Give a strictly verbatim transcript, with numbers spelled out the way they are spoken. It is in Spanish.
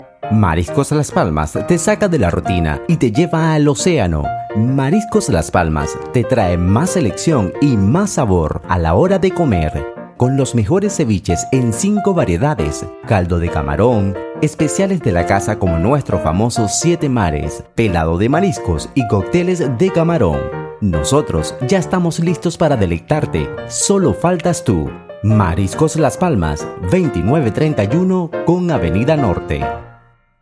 Mariscos Las Palmas te saca de la rutina y te lleva al océano. Mariscos Las Palmas te trae más selección y más sabor a la hora de comer. Con los mejores ceviches en cinco variedades, caldo de camarón, especiales de la casa como nuestro famoso Siete Mares, pelado de mariscos y cócteles de camarón. Nosotros ya estamos listos para deleitarte, solo faltas tú. Mariscos Las Palmas, veintinueve treinta y uno con Avenida Norte.